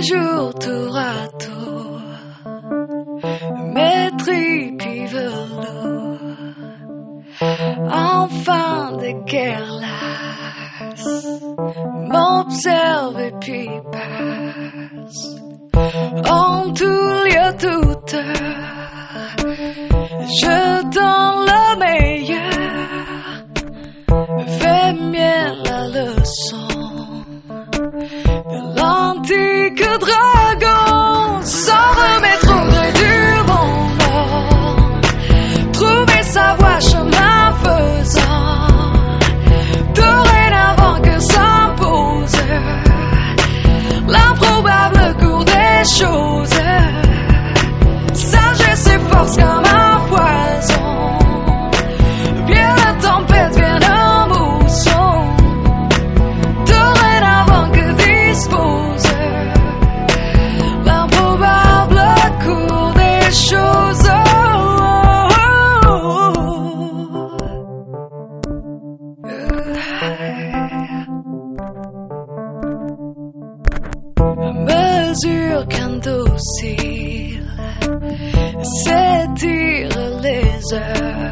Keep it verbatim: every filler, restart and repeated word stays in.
jour tour à tour, mes tripes velours, enfin de guerre lasse, m'observe et puis passe. En tout lieu, toute heure, je donne le meilleur, fais mienne la leçon de l'antique dragon, sans remettre au gré du bonheur, trouver sa voie chemin faisant, dorénavant que s'impose l'improbable cours des choses, sagesse et force comme un poison, bien la tempête, bien un mousson, dorénavant que dispose l'improbable cours des choses. À mesure qu'un docile s'étire les heures,